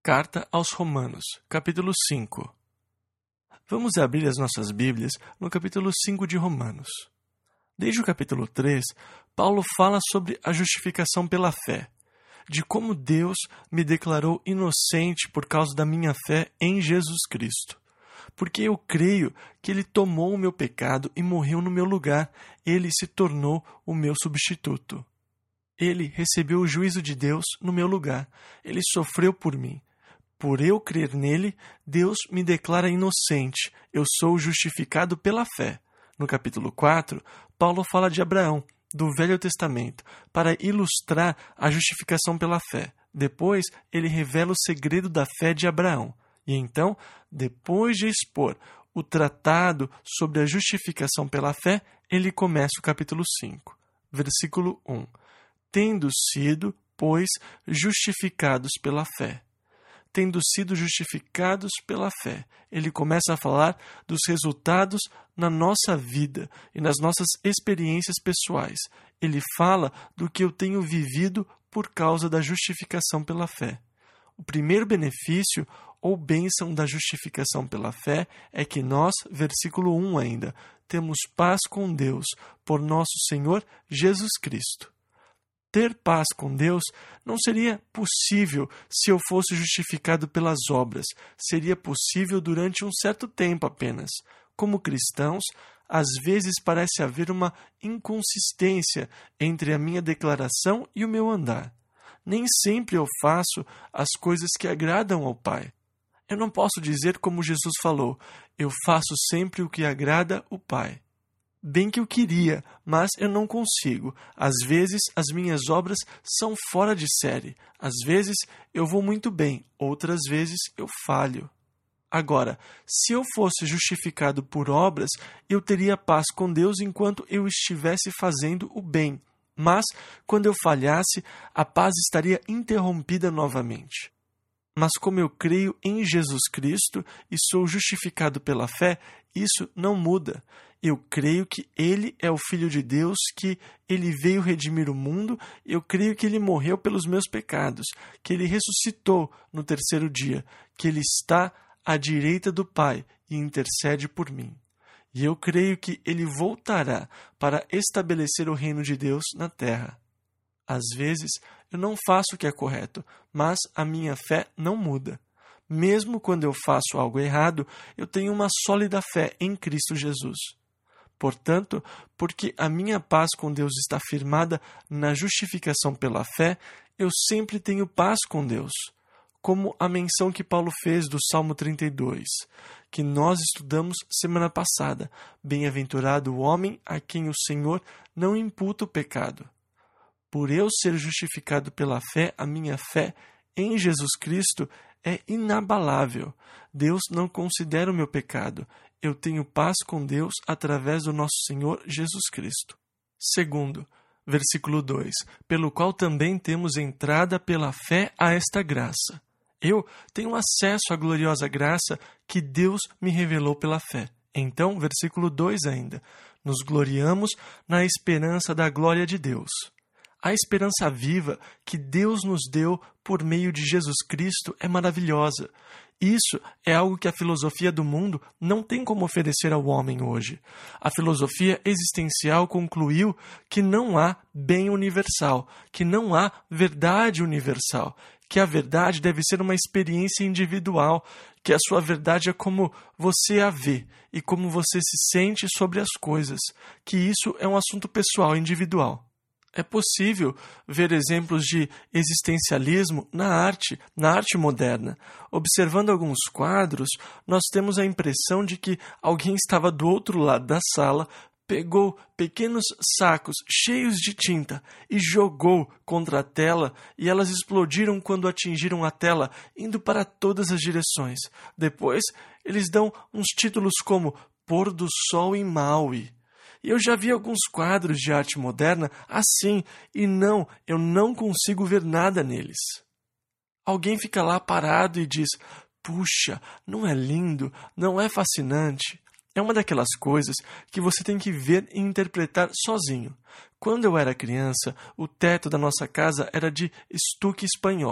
Carta aos Romanos, capítulo 5. Vamos abrir as nossas Bíblias no capítulo 5 de Romanos. Desde o capítulo 3, Paulo fala sobre a justificação pela fé, de como Deus me declarou inocente por causa da minha fé em Jesus Cristo. Porque eu creio que Ele tomou o meu pecado e morreu no meu lugar. Ele se tornou o meu substituto. Ele recebeu o juízo de Deus no meu lugar. Ele sofreu por mim. Por eu crer nele, Deus me declara inocente. Eu sou justificado pela fé. No capítulo 4, Paulo fala de Abraão, do Velho Testamento, para ilustrar a justificação pela fé. Depois, ele revela o segredo da fé de Abraão. E então, depois de expor o tratado sobre a justificação pela fé, ele começa o capítulo 5, versículo 1. Tendo sido, pois, justificados pela fé. Tendo sido justificados pela fé. Ele começa a falar dos resultados na nossa vida e nas nossas experiências pessoais. Ele fala do que eu tenho vivido por causa da justificação pela fé. O primeiro benefício ou bênção da justificação pela fé é que nós, versículo 1 ainda, temos paz com Deus por nosso Senhor Jesus Cristo. Ter paz com Deus não seria possível se eu fosse justificado pelas obras. Seria possível durante um certo tempo apenas. Como cristãos, às vezes parece haver uma inconsistência entre a minha declaração e o meu andar. Nem sempre eu faço as coisas que agradam ao Pai. Eu não posso dizer como Jesus falou, eu faço sempre o que agrada o Pai. Bem que eu queria, mas eu não consigo. Às vezes, as minhas obras são fora de série. Às vezes, eu vou muito bem. Outras vezes, eu falho. Agora, se eu fosse justificado por obras, eu teria paz com Deus enquanto eu estivesse fazendo o bem. Mas, quando eu falhasse, a paz estaria interrompida novamente. Mas como eu creio em Jesus Cristo e sou justificado pela fé, isso não muda. Eu creio que Ele é o Filho de Deus, que Ele veio redimir o mundo. Eu creio que Ele morreu pelos meus pecados, que Ele ressuscitou no terceiro dia, que Ele está à direita do Pai e intercede por mim. E eu creio que Ele voltará para estabelecer o reino de Deus na terra. Às vezes, eu não faço o que é correto, mas a minha fé não muda. Mesmo quando eu faço algo errado, eu tenho uma sólida fé em Cristo Jesus. Portanto, porque a minha paz com Deus está firmada na justificação pela fé, eu sempre tenho paz com Deus. Como a menção que Paulo fez do Salmo 32, que nós estudamos semana passada. Bem-aventurado o homem a quem o Senhor não imputa o pecado. Por eu ser justificado pela fé, a minha fé em Jesus Cristo é inabalável. Deus não considera o meu pecado. Eu tenho paz com Deus através do nosso Senhor Jesus Cristo. Segundo, versículo 2, pelo qual também temos entrada pela fé a esta graça. Eu tenho acesso à gloriosa graça que Deus me revelou pela fé. Então, versículo 2 ainda, nos gloriamos na esperança da glória de Deus. A esperança viva que Deus nos deu por meio de Jesus Cristo é maravilhosa. Isso é algo que a filosofia do mundo não tem como oferecer ao homem hoje. A filosofia existencial concluiu que não há bem universal, que não há verdade universal, que a verdade deve ser uma experiência individual, que a sua verdade é como você a vê e como você se sente sobre as coisas, que isso é um assunto pessoal, individual. É possível ver exemplos de existencialismo na arte moderna. Observando alguns quadros, nós temos a impressão de que alguém estava do outro lado da sala, pegou pequenos sacos cheios de tinta e jogou contra a tela, e elas explodiram quando atingiram a tela, indo para todas as direções. Depois, eles dão uns títulos como Pôr do Sol em Maui. E eu já vi alguns quadros de arte moderna assim, e eu não consigo ver nada neles. Alguém fica lá parado e diz, puxa, não é lindo, não é fascinante? É uma daquelas coisas que você tem que ver e interpretar sozinho. Quando eu era criança, o teto da nossa casa era de estuque espanhol.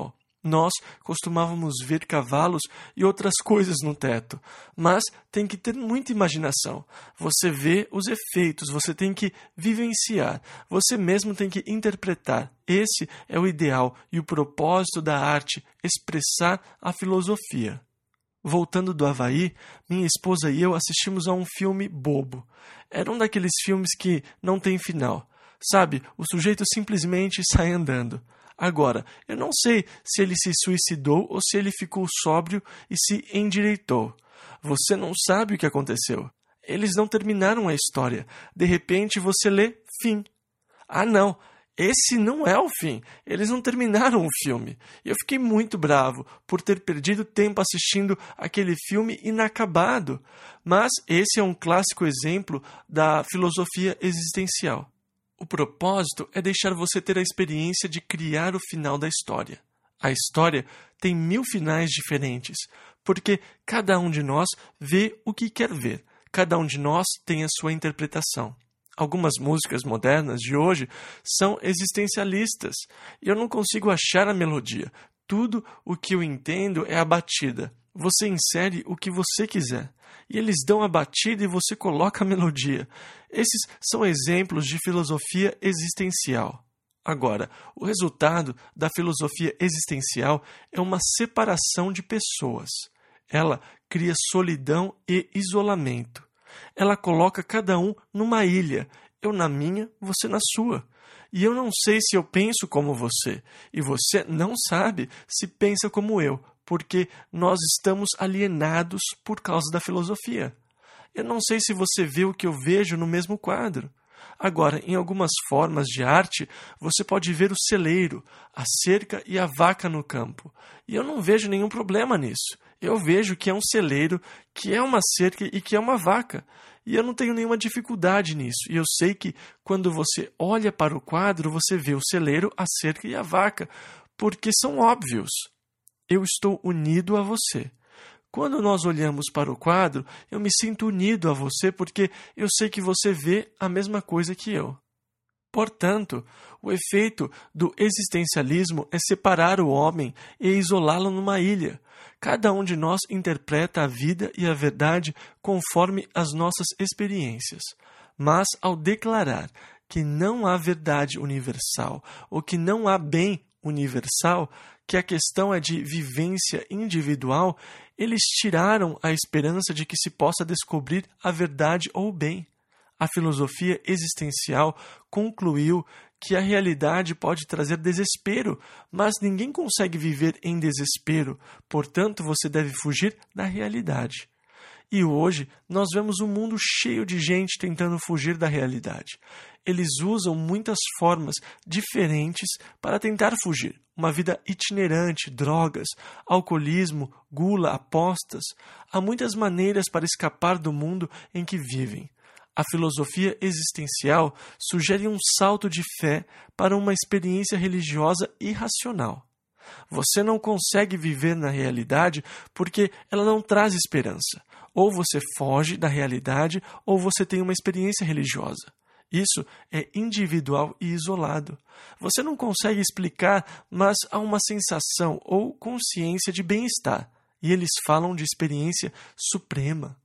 Nós costumávamos ver cavalos e outras coisas no teto, mas tem que ter muita imaginação. Você vê os efeitos, você tem que vivenciar, você mesmo tem que interpretar. Esse é o ideal e o propósito da arte, expressar a filosofia. Voltando do Havaí, minha esposa e eu assistimos a um filme bobo. Era um daqueles filmes que não tem final. Sabe, o sujeito simplesmente sai andando. Agora, eu não sei se ele se suicidou ou se ele ficou sóbrio e se endireitou. Você não sabe o que aconteceu. Eles não terminaram a história. De repente você lê fim. Ah, não! Esse não é o fim. Eles não terminaram o filme. Eu fiquei muito bravo por ter perdido tempo assistindo aquele filme inacabado. Mas esse é um clássico exemplo da filosofia existencial. O propósito é deixar você ter a experiência de criar o final da história. A história tem 1000 finais diferentes, porque cada um de nós vê o que quer ver. Cada um de nós tem a sua interpretação. Algumas músicas modernas de hoje são existencialistas e eu não consigo achar a melodia. Tudo o que eu entendo é a batida. Você insere o que você quiser. E eles dão a batida e você coloca a melodia. Esses são exemplos de filosofia existencial. Agora, o resultado da filosofia existencial é uma separação de pessoas. Ela cria solidão e isolamento. Ela coloca cada um numa ilha, eu na minha, você na sua. E eu não sei se eu penso como você, e você não sabe se pensa como eu, porque nós estamos alienados por causa da filosofia. Eu não sei se você vê o que eu vejo no mesmo quadro. Agora, em algumas formas de arte, você pode ver o celeiro, a cerca e a vaca no campo. E eu não vejo nenhum problema nisso. Eu vejo que é um celeiro, que é uma cerca e que é uma vaca. E eu não tenho nenhuma dificuldade nisso. E eu sei que quando você olha para o quadro, você vê o celeiro, a cerca e a vaca, porque são óbvios. Eu estou unido a você. Quando nós olhamos para o quadro, eu me sinto unido a você porque eu sei que você vê a mesma coisa que eu. Portanto, o efeito do existencialismo é separar o homem e isolá-lo numa ilha. Cada um de nós interpreta a vida e a verdade conforme as nossas experiências. Mas, ao declarar que não há verdade universal ou que não há bem universal, que a questão é de vivência individual, eles tiraram a esperança de que se possa descobrir a verdade ou o bem. A filosofia existencial concluiu que a realidade pode trazer desespero, mas ninguém consegue viver em desespero, portanto você deve fugir da realidade. E hoje nós vemos um mundo cheio de gente tentando fugir da realidade. Eles usam muitas formas diferentes para tentar fugir. Uma vida itinerante, drogas, alcoolismo, gula, apostas. Há muitas maneiras para escapar do mundo em que vivem. A filosofia existencial sugere um salto de fé para uma experiência religiosa irracional. Você não consegue viver na realidade porque ela não traz esperança. Ou você foge da realidade ou você tem uma experiência religiosa. Isso é individual e isolado. Você não consegue explicar, mas há uma sensação ou consciência de bem-estar. E eles falam de experiência suprema.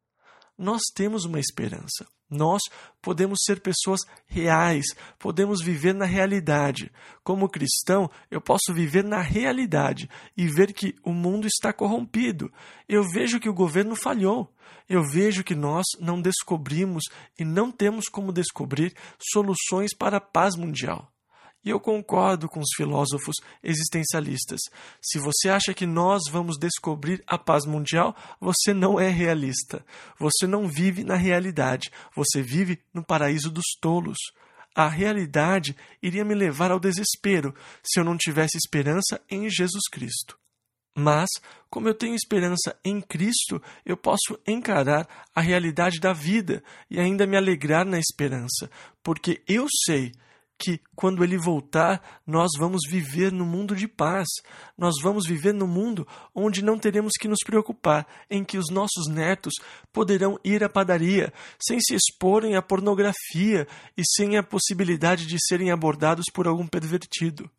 Nós temos uma esperança. Nós podemos ser pessoas reais, podemos viver na realidade. Como cristão, eu posso viver na realidade e ver que o mundo está corrompido. Eu vejo que o governo falhou. Eu vejo que nós não descobrimos e não temos como descobrir soluções para a paz mundial. E eu concordo com os filósofos existencialistas. Se você acha que nós vamos descobrir a paz mundial, você não é realista. Você não vive na realidade. Você vive no paraíso dos tolos. A realidade iria me levar ao desespero se eu não tivesse esperança em Jesus Cristo. Mas, como eu tenho esperança em Cristo, eu posso encarar a realidade da vida e ainda me alegrar na esperança, porque eu sei que, quando Ele voltar, nós vamos viver no mundo de paz. Nós vamos viver no mundo onde não teremos que nos preocupar, em que os nossos netos poderão ir à padaria sem se exporem à pornografia e sem a possibilidade de serem abordados por algum pervertido.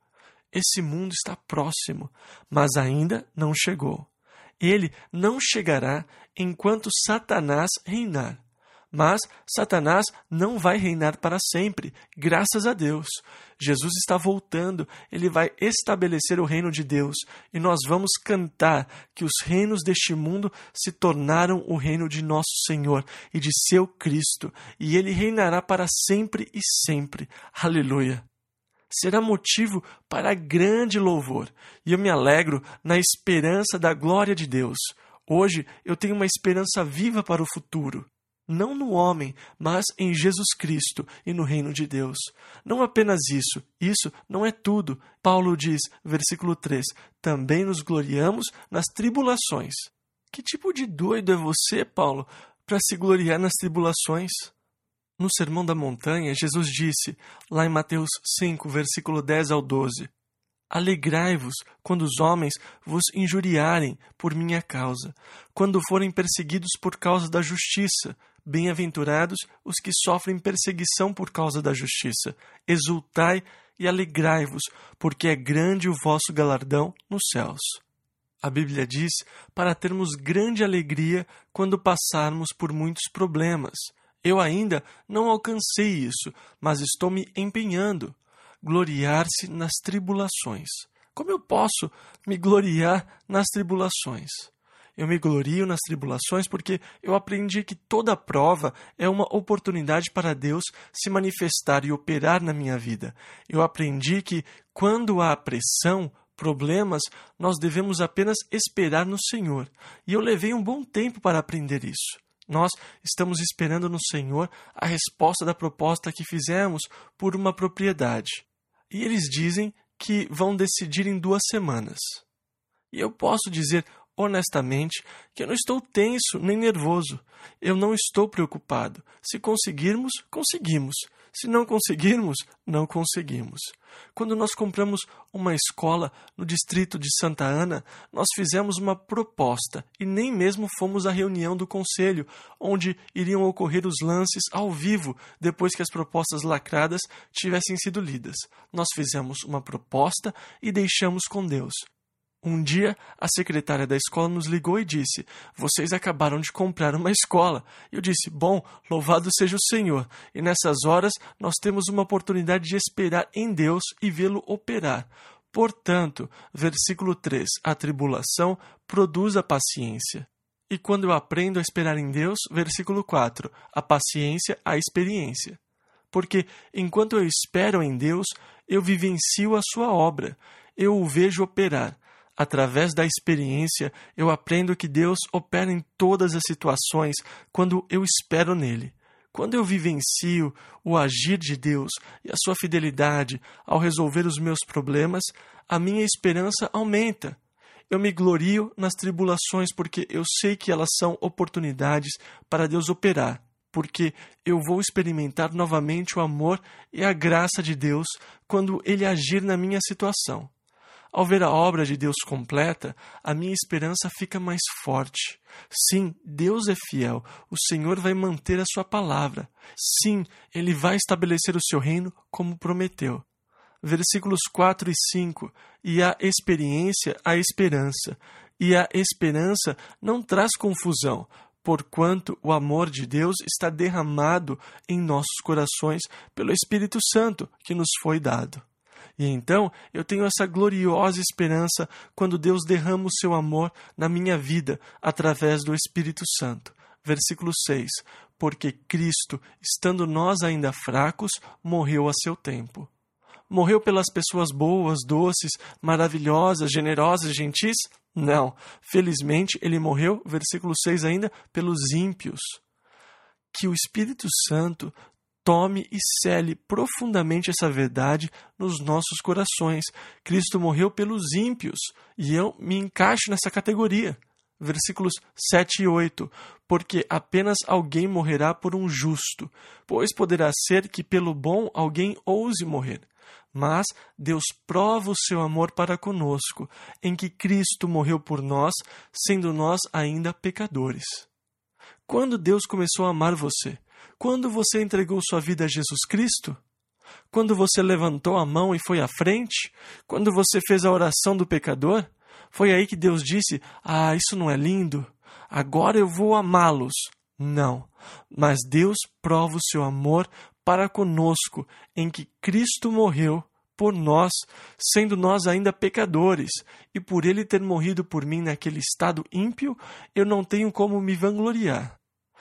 Esse mundo está próximo, mas ainda não chegou. Ele não chegará enquanto Satanás reinar. Mas Satanás não vai reinar para sempre, graças a Deus. Jesus está voltando, ele vai estabelecer o reino de Deus, e nós vamos cantar que os reinos deste mundo se tornaram o reino de nosso Senhor e de seu Cristo, e ele reinará para sempre e sempre. Aleluia! Será motivo para grande louvor, e eu me alegro na esperança da glória de Deus. Hoje eu tenho uma esperança viva para o futuro. Não no homem, mas em Jesus Cristo e no reino de Deus. Não apenas isso não é tudo. Paulo diz, versículo 3, também nos gloriamos nas tribulações. Que tipo de doido é você, Paulo, para se gloriar nas tribulações? No Sermão da Montanha, Jesus disse, lá em Mateus 5, versículo 10 ao 12, alegrai-vos quando os homens vos injuriarem por minha causa, quando forem perseguidos por causa da justiça. Bem-aventurados os que sofrem perseguição por causa da justiça. Exultai e alegrai-vos, porque é grande o vosso galardão nos céus. A Bíblia diz para termos grande alegria quando passarmos por muitos problemas. Eu ainda não alcancei isso, mas estou me empenhando. Gloriar-se nas tribulações. Como eu posso me gloriar nas tribulações? Eu me glorio nas tribulações porque eu aprendi que toda prova é uma oportunidade para Deus se manifestar e operar na minha vida. Eu aprendi que quando há pressão, problemas, nós devemos apenas esperar no Senhor. E eu levei um bom tempo para aprender isso. Nós estamos esperando no Senhor a resposta da proposta que fizemos por uma propriedade. E eles dizem que vão decidir em 2 semanas. E eu posso dizer honestamente que eu não estou tenso nem nervoso. Eu não estou preocupado. Se conseguirmos, conseguimos. Se não conseguirmos, não conseguimos. Quando nós compramos uma escola no distrito de Santa Ana, nós fizemos uma proposta e nem mesmo fomos à reunião do conselho, onde iriam ocorrer os lances ao vivo depois que as propostas lacradas tivessem sido lidas. Nós fizemos uma proposta e deixamos com Deus. Um dia, a secretária da escola nos ligou e disse, vocês acabaram de comprar uma escola. Eu disse, bom, louvado seja o Senhor. E nessas horas, nós temos uma oportunidade de esperar em Deus e vê-lo operar. Portanto, versículo 3, a tribulação produz a paciência. E quando eu aprendo a esperar em Deus, versículo 4, a paciência, a experiência. Porque enquanto eu espero em Deus, eu vivencio a sua obra. Eu o vejo operar. Através da experiência, eu aprendo que Deus opera em todas as situações quando eu espero nele. Quando eu vivencio o agir de Deus e a sua fidelidade ao resolver os meus problemas, a minha esperança aumenta. Eu me glorio nas tribulações porque eu sei que elas são oportunidades para Deus operar, porque eu vou experimentar novamente o amor e a graça de Deus quando Ele agir na minha situação. Ao ver a obra de Deus completa, a minha esperança fica mais forte. Sim, Deus é fiel. O Senhor vai manter a sua palavra. Sim, Ele vai estabelecer o seu reino como prometeu. Versículos 4 e 5. E a experiência, a esperança. E a esperança não traz confusão, porquanto o amor de Deus está derramado em nossos corações pelo Espírito Santo que nos foi dado. E então eu tenho essa gloriosa esperança quando Deus derrama o seu amor na minha vida através do Espírito Santo. Versículo 6. Porque Cristo, estando nós ainda fracos, morreu a seu tempo. Morreu pelas pessoas boas, doces, maravilhosas, generosas, gentis? Não. Felizmente ele morreu, versículo 6 ainda, pelos ímpios. Que o Espírito Santo tome e cele profundamente essa verdade nos nossos corações. Cristo morreu pelos ímpios, e eu me encaixo nessa categoria. Versículos 7 e 8. Porque apenas alguém morrerá por um justo, pois poderá ser que pelo bom alguém ouse morrer. Mas Deus prova o seu amor para conosco, em que Cristo morreu por nós, sendo nós ainda pecadores. Quando Deus começou a amar você? Quando você entregou sua vida a Jesus Cristo? Quando você levantou a mão e foi à frente? Quando você fez a oração do pecador? Foi aí que Deus disse: "Ah, isso não é lindo? Agora eu vou amá-los." Não, mas Deus prova o seu amor para conosco em que Cristo morreu por nós, sendo nós ainda pecadores, e por Ele ter morrido por mim naquele estado ímpio, eu não tenho como me vangloriar.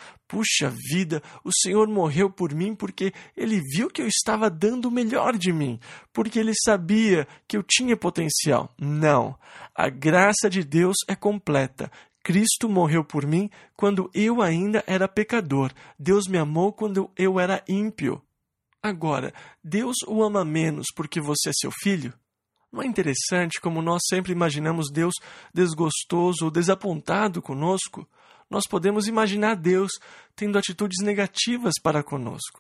Puxa vida, o Senhor morreu por mim porque Ele viu que eu estava dando o melhor de mim, porque Ele sabia que eu tinha potencial. Não, a graça de Deus é completa. Cristo morreu por mim quando eu ainda era pecador. Deus me amou quando eu era ímpio. Agora, Deus o ama menos porque você é seu filho? Não é interessante como nós sempre imaginamos Deus desgostoso ou desapontado conosco? Nós podemos imaginar Deus tendo atitudes negativas para conosco.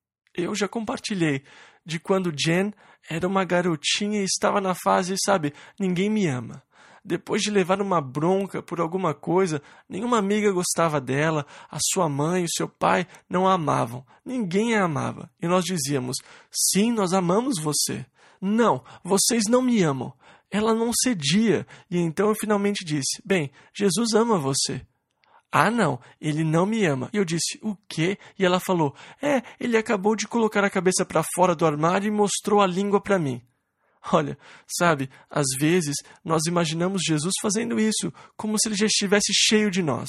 Eu já compartilhei de quando Jen era uma garotinha e estava na fase, ninguém me ama. Depois de levar uma bronca por alguma coisa, nenhuma amiga gostava dela, a sua mãe e o seu pai não a amavam, ninguém a amava. E nós dizíamos: "Sim, nós amamos você." "Não, vocês não me amam." Ela não cedia, e então eu finalmente disse: "Bem, Jesus ama você." "Ah, não, ele não me ama." E eu disse: "O quê?" E ela falou: "Ele acabou de colocar a cabeça para fora do armário e mostrou a língua para mim." Olha, às vezes nós imaginamos Jesus fazendo isso, como se ele já estivesse cheio de nós.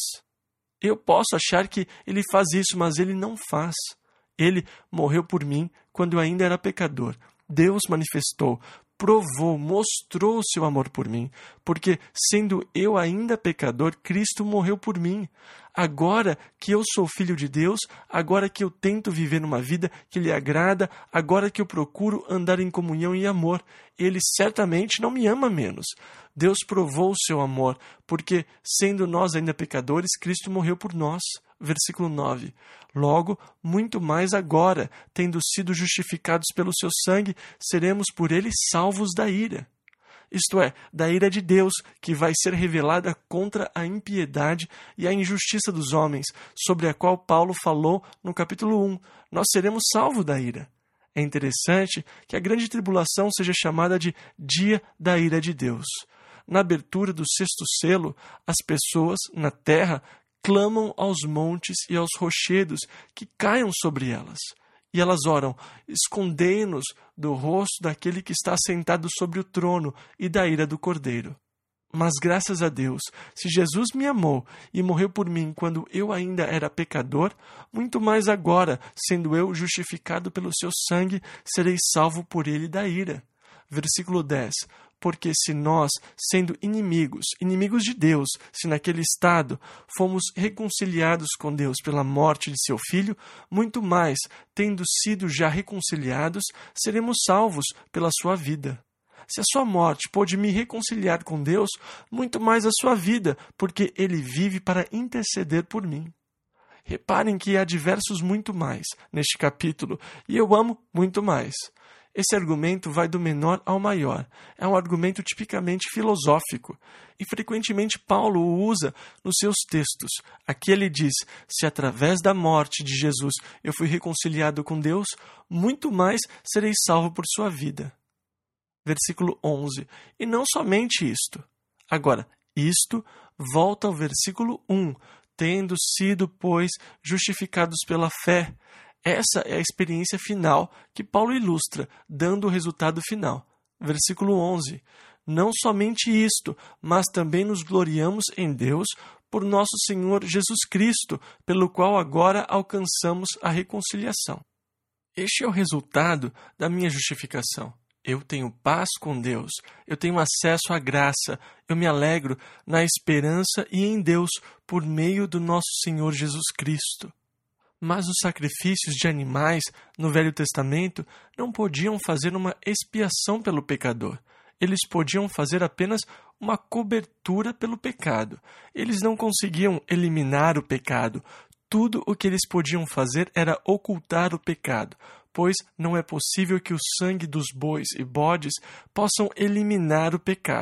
Eu posso achar que ele faz isso, mas ele não faz. Ele morreu por mim quando eu ainda era pecador. Deus manifestou, provou, mostrou o seu amor por mim, porque, sendo eu ainda pecador, Cristo morreu por mim. Agora que eu sou filho de Deus, agora que eu tento viver uma vida que lhe agrada, agora que eu procuro andar em comunhão e amor, Ele certamente não me ama menos. Deus provou o seu amor, porque, sendo nós ainda pecadores, Cristo morreu por nós. Versículo 9. Logo, muito mais agora, tendo sido justificados pelo seu sangue, seremos por ele salvos da ira. Isto é, da ira de Deus, que vai ser revelada contra a impiedade e a injustiça dos homens, sobre a qual Paulo falou no capítulo 1. Nós seremos salvos da ira. É interessante que a grande tribulação seja chamada de dia da ira de Deus. Na abertura do sexto selo, as pessoas, na terra, clamam aos montes e aos rochedos que caiam sobre elas. E elas oram: escondei-nos do rosto daquele que está sentado sobre o trono e da ira do Cordeiro. Mas graças a Deus, se Jesus me amou e morreu por mim quando eu ainda era pecador, muito mais agora, sendo eu justificado pelo seu sangue, serei salvo por ele da ira. Versículo 10. Porque se nós, sendo inimigos de Deus, se naquele estado fomos reconciliados com Deus pela morte de seu Filho, muito mais, tendo sido já reconciliados, seremos salvos pela sua vida. Se a sua morte pôde me reconciliar com Deus, muito mais a sua vida, porque Ele vive para interceder por mim. Reparem que há diversos muito mais neste capítulo, e eu amo muito mais. Esse argumento vai do menor ao maior. É um argumento tipicamente filosófico. E frequentemente Paulo o usa nos seus textos. Aqui ele diz: se através da morte de Jesus eu fui reconciliado com Deus, muito mais serei salvo por sua vida. Versículo 11. E não somente isto. Agora, isto volta ao versículo 1. Tendo sido, pois, justificados pela fé. Essa é a experiência final que Paulo ilustra, dando o resultado final. Versículo 11. Não somente isto, mas também nos gloriamos em Deus por nosso Senhor Jesus Cristo, pelo qual agora alcançamos a reconciliação. Este é o resultado da minha justificação. Eu tenho paz com Deus, eu tenho acesso à graça, eu me alegro na esperança e em Deus por meio do nosso Senhor Jesus Cristo. Mas os sacrifícios de animais no Velho Testamento não podiam fazer uma expiação pelo pecador. Eles podiam fazer apenas uma cobertura pelo pecado. Eles não conseguiam eliminar o pecado. Tudo o que eles podiam fazer era ocultar o pecado, pois não é possível que o sangue dos bois e bodes possam eliminar o pecado.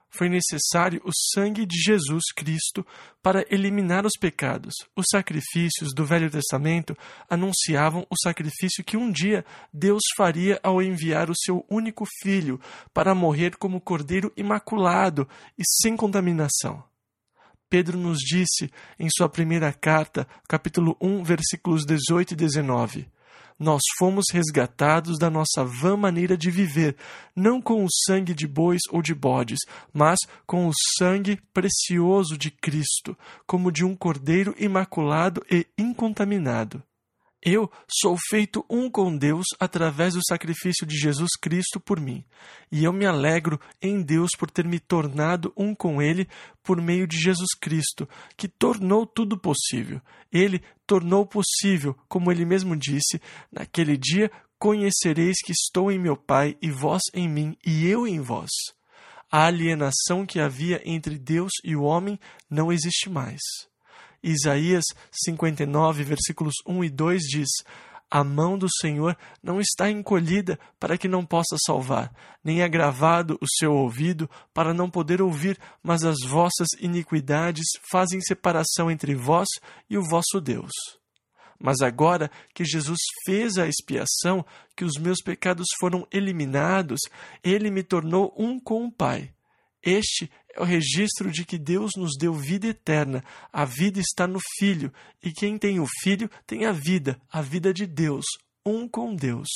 Foi necessário o sangue de Jesus Cristo para eliminar os pecados. Os sacrifícios do Velho Testamento anunciavam o sacrifício que um dia Deus faria ao enviar o seu único filho para morrer como cordeiro imaculado e sem contaminação. Pedro nos disse em sua primeira carta, capítulo 1, versículos 18 e 19: Nós fomos resgatados da nossa vã maneira de viver, não com o sangue de bois ou de bodes, mas com o sangue precioso de Cristo, como de um cordeiro imaculado e incontaminado. Eu sou feito um com Deus através do sacrifício de Jesus Cristo por mim, e eu me alegro em Deus por ter me tornado um com Ele por meio de Jesus Cristo, que tornou tudo possível. Ele tornou possível, como Ele mesmo disse, naquele dia conhecereis que estou em meu Pai e vós em mim e eu em vós. A alienação que havia entre Deus e o homem não existe mais. Isaías 59, versículos 1 e 2 diz: A mão do Senhor não está encolhida para que não possa salvar, nem agravado o seu ouvido para não poder ouvir, mas as vossas iniquidades fazem separação entre vós e o vosso Deus. Mas agora que Jesus fez a expiação, que os meus pecados foram eliminados, Ele me tornou um com o Pai. Este é o registro de que Deus nos deu vida eterna. A vida está no Filho, e quem tem o Filho tem a vida de Deus, um com Deus.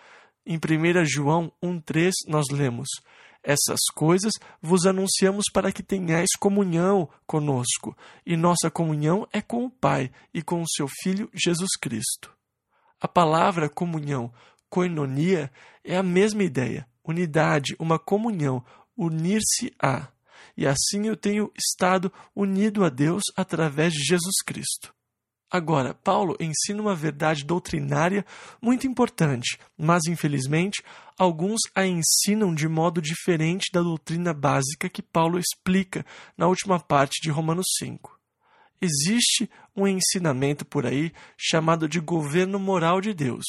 Em 1 João 1,3 nós lemos: Essas coisas vos anunciamos para que tenhais comunhão conosco, e nossa comunhão é com o Pai e com o seu Filho Jesus Cristo. A palavra comunhão, koinonia, é a mesma ideia, unidade, uma comunhão, unir-se-á, e assim eu tenho estado unido a Deus através de Jesus Cristo. Agora, Paulo ensina uma verdade doutrinária muito importante, mas, infelizmente, alguns a ensinam de modo diferente da doutrina básica que Paulo explica na última parte de Romanos 5. Existe um ensinamento por aí chamado de governo moral de Deus.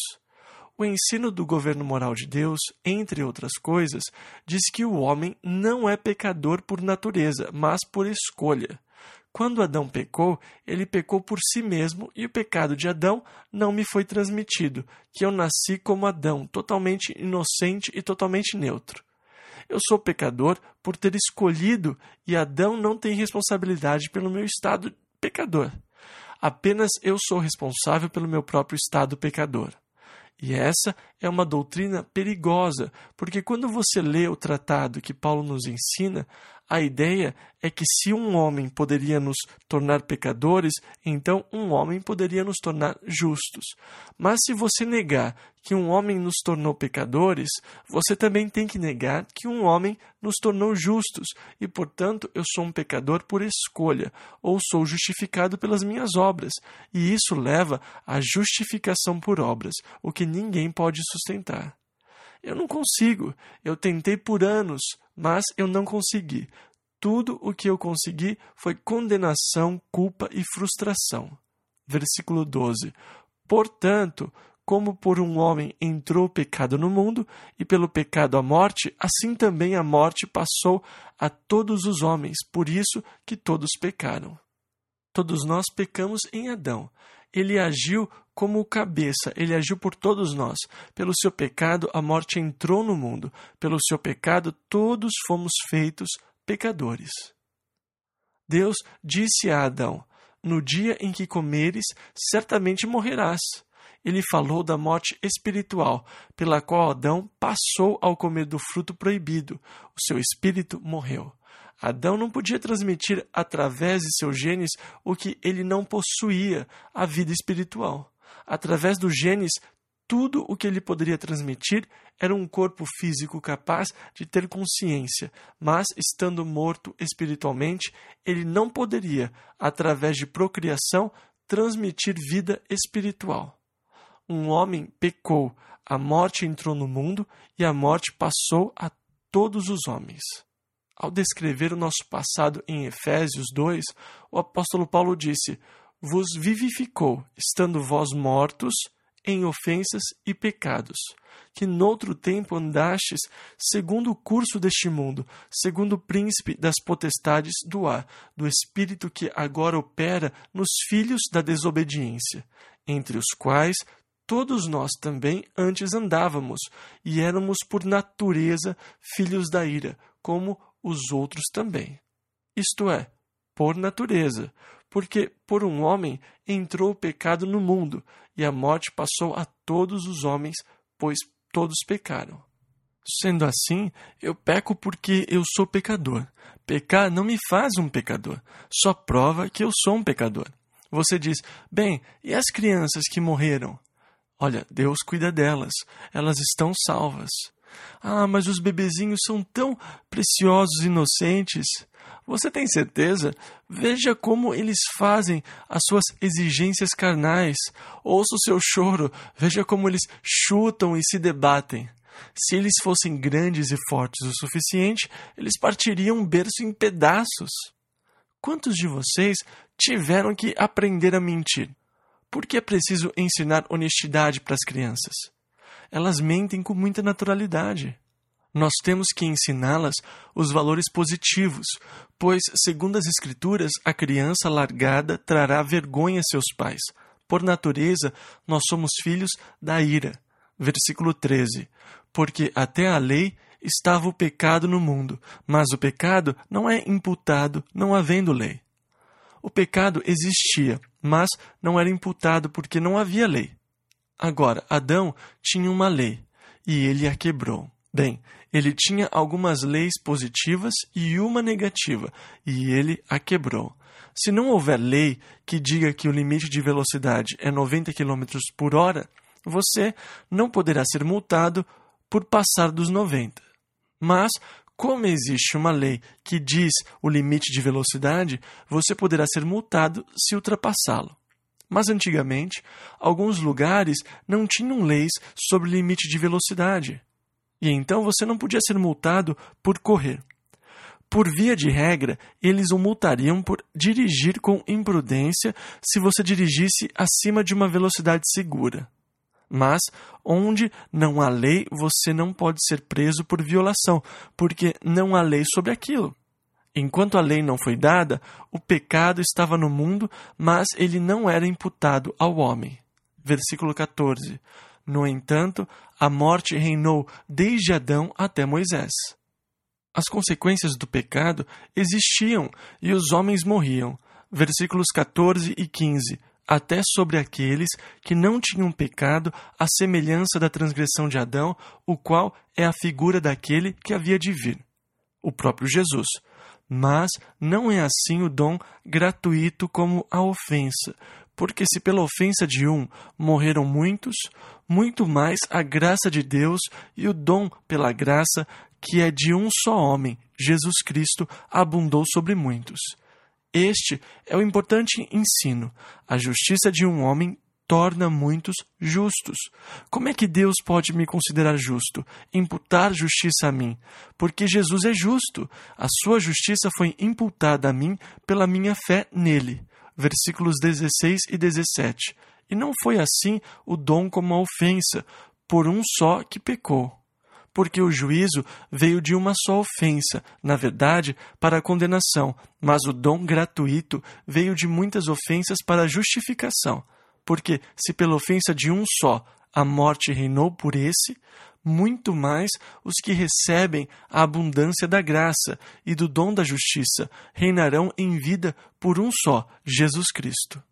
O ensino do governo moral de Deus, entre outras coisas, diz que o homem não é pecador por natureza, mas por escolha. Quando Adão pecou, ele pecou por si mesmo e o pecado de Adão não me foi transmitido, que eu nasci como Adão, totalmente inocente e totalmente neutro. Eu sou pecador por ter escolhido e Adão não tem responsabilidade pelo meu estado pecador. Apenas eu sou responsável pelo meu próprio estado pecador. E essa é uma doutrina perigosa, porque quando você lê o tratado que Paulo nos ensina, a ideia é que se um homem poderia nos tornar pecadores, então um homem poderia nos tornar justos. Mas se você negar que um homem nos tornou pecadores, você também tem que negar que um homem nos tornou justos, e, portanto, eu sou um pecador por escolha, ou sou justificado pelas minhas obras, e isso leva à justificação por obras, o que ninguém pode sustentar. Eu não consigo. Eu tentei por anos, mas eu não consegui. Tudo o que eu consegui foi condenação, culpa e frustração. Versículo 12. Portanto, como por um homem entrou o pecado no mundo, e pelo pecado a morte, assim também a morte passou a todos os homens, por isso que todos pecaram. Todos nós pecamos em Adão. Ele agiu como o cabeça, ele agiu por todos nós. Pelo seu pecado, a morte entrou no mundo. Pelo seu pecado, todos fomos feitos pecadores. Deus disse a Adão: No dia em que comeres, certamente morrerás. Ele falou da morte espiritual, pela qual Adão passou ao comer do fruto proibido. O seu espírito morreu. Adão não podia transmitir através de seus genes o que ele não possuía, a vida espiritual. Através dos genes, tudo o que ele poderia transmitir era um corpo físico capaz de ter consciência, mas, estando morto espiritualmente, ele não poderia, através de procriação, transmitir vida espiritual. Um homem pecou, a morte entrou no mundo e a morte passou a todos os homens. Ao descrever o nosso passado em Efésios 2, o apóstolo Paulo disse: Vos vivificou, estando vós mortos em ofensas e pecados, que noutro tempo andastes segundo o curso deste mundo, segundo o príncipe das potestades do ar, do espírito que agora opera nos filhos da desobediência, entre os quais todos nós também antes andávamos, e éramos por natureza filhos da ira, como os outros também. Isto é, por natureza, porque por um homem entrou o pecado no mundo, e a morte passou a todos os homens, pois todos pecaram. Sendo assim, eu peco porque eu sou pecador. Pecar não me faz um pecador, só prova que eu sou um pecador. Você diz, bem, e as crianças que morreram? Olha, Deus cuida delas, elas estão salvas. Ah, mas os bebezinhos são tão preciosos e inocentes. Você tem certeza? Veja como eles fazem as suas exigências carnais. Ouça o seu choro, veja como eles chutam e se debatem. Se eles fossem grandes e fortes o suficiente, eles partiriam um berço em pedaços. Quantos de vocês tiveram que aprender a mentir? Por que é preciso ensinar honestidade para as crianças? Elas mentem com muita naturalidade. Nós temos que ensiná-las os valores positivos, pois, segundo as Escrituras, a criança largada trará vergonha a seus pais. Por natureza, nós somos filhos da ira. Versículo 13. Porque até a lei estava o pecado no mundo, mas o pecado não é imputado não havendo lei. O pecado existia, mas não era imputado porque não havia lei. Agora, Adão tinha uma lei, e ele a quebrou. Bem, ele tinha algumas leis positivas e uma negativa, e ele a quebrou. Se não houver lei que diga que o limite de velocidade é 90 km por hora, você não poderá ser multado por passar dos 90. Mas, como existe uma lei que diz o limite de velocidade, você poderá ser multado se ultrapassá-lo. Mas antigamente, alguns lugares não tinham leis sobre limite de velocidade. E então você não podia ser multado por correr. Por via de regra, eles o multariam por dirigir com imprudência se você dirigisse acima de uma velocidade segura. Mas, onde não há lei, você não pode ser preso por violação, porque não há lei sobre aquilo. Enquanto a lei não foi dada, o pecado estava no mundo, mas ele não era imputado ao homem. Versículo 14. No entanto, a morte reinou desde Adão até Moisés. As consequências do pecado existiam e os homens morriam. Versículos 14 e 15. Até sobre aqueles que não tinham pecado, à semelhança da transgressão de Adão, o qual é a figura daquele que havia de vir, o próprio Jesus. Mas não é assim o dom gratuito como a ofensa, porque se pela ofensa de um morreram muitos, muito mais a graça de Deus e o dom pela graça, que é de um só homem, Jesus Cristo, abundou sobre muitos. Este é o importante ensino. A justiça de um homem torna muitos justos. Como é que Deus pode me considerar justo, imputar justiça a mim? Porque Jesus é justo. A sua justiça foi imputada a mim pela minha fé nele. Versículos 16 e 17. E não foi assim o dom como a ofensa, por um só que pecou. Porque o juízo veio de uma só ofensa, na verdade, para a condenação, mas o dom gratuito veio de muitas ofensas para a justificação. Porque, se pela ofensa de um só a morte reinou por esse, muito mais os que recebem a abundância da graça e do dom da justiça reinarão em vida por um só, Jesus Cristo.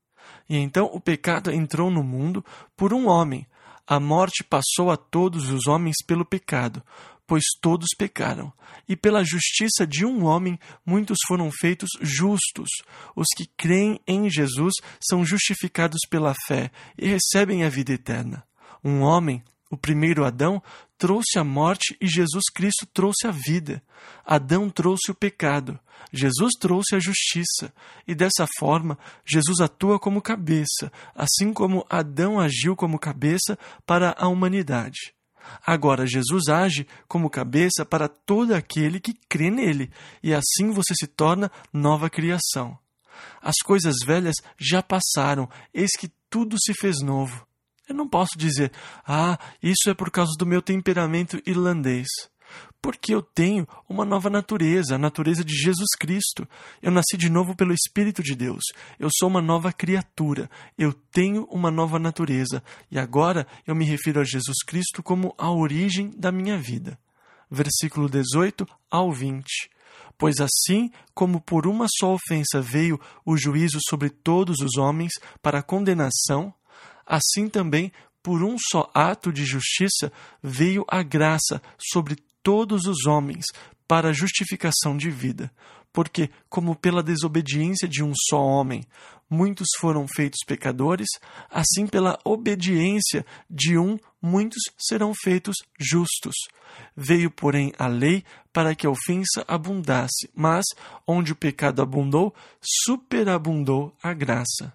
E então o pecado entrou no mundo por um homem. A morte passou a todos os homens pelo pecado, pois todos pecaram. E pela justiça de um homem, muitos foram feitos justos. Os que creem em Jesus são justificados pela fé e recebem a vida eterna. Um homem, o primeiro Adão, trouxe a morte e Jesus Cristo trouxe a vida. Adão trouxe o pecado. Jesus trouxe a justiça. E dessa forma, Jesus atua como cabeça, assim como Adão agiu como cabeça para a humanidade. Agora, Jesus age como cabeça para todo aquele que crê nele, e assim você se torna nova criação. As coisas velhas já passaram, eis que tudo se fez novo. Eu não posso dizer, isso é por causa do meu temperamento irlandês. Porque eu tenho uma nova natureza, a natureza de Jesus Cristo. Eu nasci de novo pelo Espírito de Deus. Eu sou uma nova criatura. Eu tenho uma nova natureza. E agora eu me refiro a Jesus Cristo como a origem da minha vida. Versículo 18 ao 20. Pois assim como por uma só ofensa veio o juízo sobre todos os homens para a condenação, assim também por um só ato de justiça veio a graça sobre todos os homens para a justificação de vida. Porque, como pela desobediência de um só homem muitos foram feitos pecadores, assim pela obediência de um muitos serão feitos justos. Veio, porém, a lei para que a ofensa abundasse, mas, onde o pecado abundou, superabundou a graça.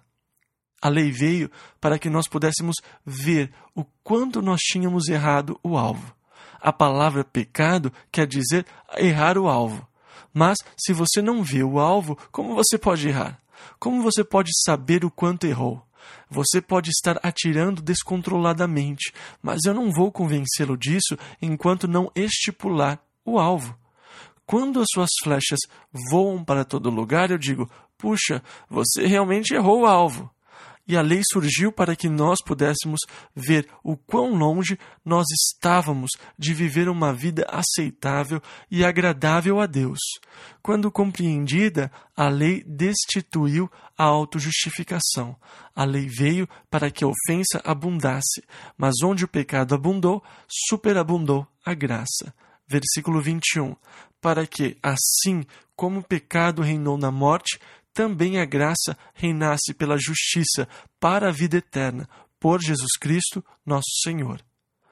A lei veio para que nós pudéssemos ver o quanto nós tínhamos errado o alvo. A palavra pecado quer dizer errar o alvo. Mas, se você não vê o alvo, como você pode errar? Como você pode saber o quanto errou? Você pode estar atirando descontroladamente, mas eu não vou convencê-lo disso enquanto não estipular o alvo. Quando as suas flechas voam para todo lugar, eu digo, puxa, você realmente errou o alvo. E a lei surgiu para que nós pudéssemos ver o quão longe nós estávamos de viver uma vida aceitável e agradável a Deus. Quando compreendida, a lei destituiu a autojustificação. A lei veio para que a ofensa abundasse, mas onde o pecado abundou, superabundou a graça. Versículo 21. Para que, assim como o pecado reinou na morte, também a graça reinasse pela justiça para a vida eterna, por Jesus Cristo, nosso Senhor.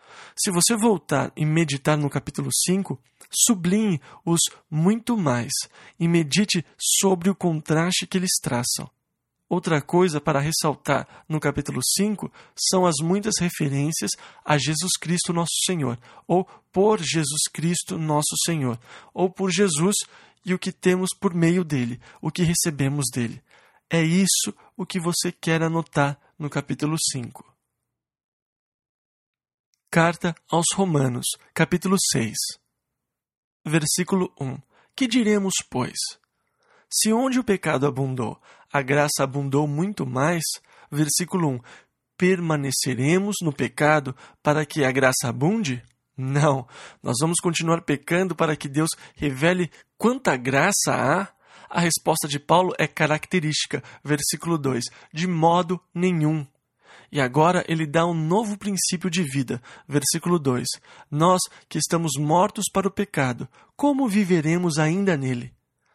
Se você voltar e meditar no capítulo 5, sublinhe os muito mais e medite sobre o contraste que eles traçam. Outra coisa para ressaltar no capítulo 5 são as muitas referências a Jesus Cristo, nosso Senhor, ou por Jesus Cristo, nosso Senhor, ou por Jesus e o que temos por meio dele, o que recebemos dele. É isso o que você quer anotar no capítulo 5. Carta aos Romanos, capítulo 6. Versículo 1. Que diremos, pois? Se onde o pecado abundou, a graça abundou muito mais, versículo 1, permaneceremos no pecado para que a graça abunde? Não, nós vamos continuar pecando para que Deus revele quanta graça há? A resposta de Paulo é característica, versículo 2, de modo nenhum. E agora ele dá um novo princípio de vida, versículo 2, nós que estamos mortos para o pecado, como viveremos ainda nele?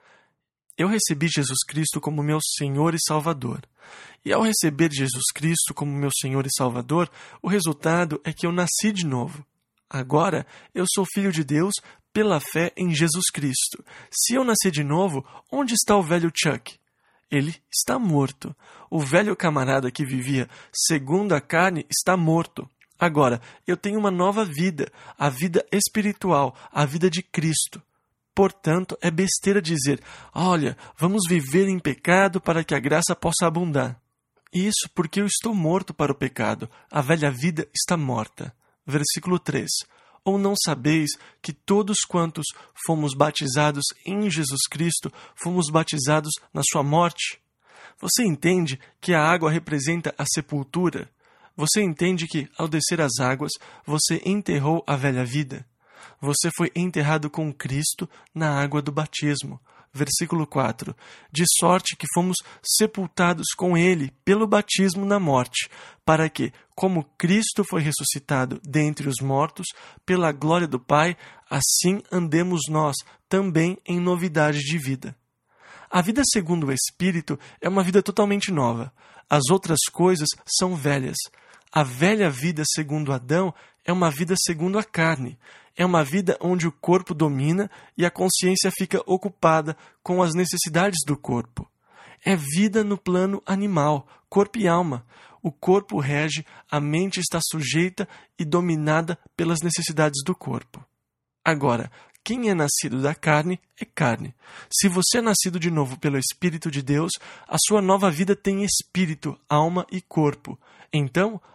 Eu recebi Jesus Cristo como meu Senhor e Salvador. E ao receber Jesus Cristo como meu Senhor e Salvador, o resultado é que eu nasci de novo. Agora, eu sou filho de Deus pela fé em Jesus Cristo. Se eu nasci de novo, onde está o velho Chuck? Ele está morto. O velho camarada que vivia segundo a carne está morto. Agora, eu tenho uma nova vida, a vida espiritual, a vida de Cristo. Portanto, é besteira dizer, olha, vamos viver em pecado para que a graça possa abundar. Isso porque eu estou morto para o pecado. A velha vida está morta. Versículo 3. Ou não sabeis que todos quantos fomos batizados em Jesus Cristo, fomos batizados na sua morte? Você entende que a água representa a sepultura? Você entende que, ao descer as águas, você enterrou a velha vida? Você foi enterrado com Cristo na água do batismo. Versículo 4. De sorte que fomos sepultados com Ele pelo batismo na morte, para que, como Cristo foi ressuscitado dentre os mortos, pela glória do Pai, assim andemos nós também em novidade de vida. A vida segundo o Espírito é uma vida totalmente nova. As outras coisas são velhas. A velha vida segundo Adão é uma vida segundo a carne. É uma vida onde o corpo domina e a consciência fica ocupada com as necessidades do corpo. É vida no plano animal, corpo e alma. O corpo rege, a mente está sujeita e dominada pelas necessidades do corpo. Agora, quem é nascido da carne é carne. Se você é nascido de novo pelo Espírito de Deus, a sua nova vida tem espírito, alma e corpo. Então,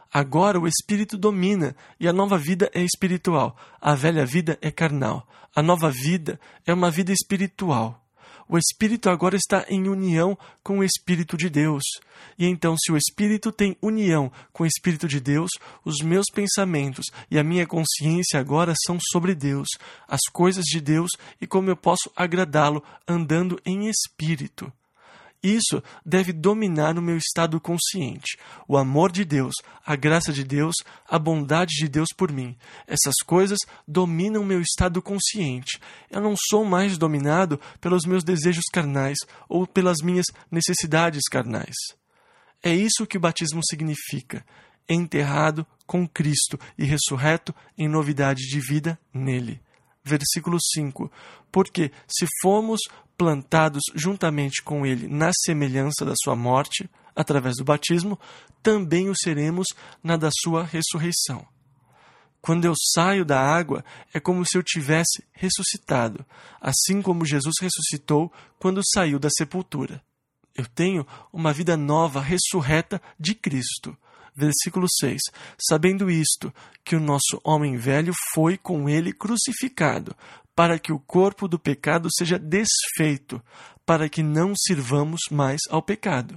Agora o Espírito domina e a nova vida é espiritual. A velha vida é carnal. A nova vida é uma vida espiritual. O Espírito agora está em união com o Espírito de Deus. E então, se o Espírito tem união com o Espírito de Deus, os meus pensamentos e a minha consciência agora são sobre Deus, as coisas de Deus e como eu posso agradá-lo andando em Espírito. Isso deve dominar o meu estado consciente. O amor de Deus, a graça de Deus, a bondade de Deus por mim. Essas coisas dominam o meu estado consciente. Eu não sou mais dominado pelos meus desejos carnais ou pelas minhas necessidades carnais. É isso que o batismo significa. Enterrado com Cristo e ressurreto em novidade de vida nele. Versículo 5. Porque se fomos plantados juntamente com ele na semelhança da sua morte, através do batismo, também o seremos na da sua ressurreição. Quando eu saio da água, é como se eu tivesse ressuscitado, assim como Jesus ressuscitou quando saiu da sepultura. Eu tenho uma vida nova, ressurreta de Cristo. Versículo 6. Sabendo isto, que o nosso homem velho foi com ele crucificado, para que o corpo do pecado seja desfeito, para que não sirvamos mais ao pecado.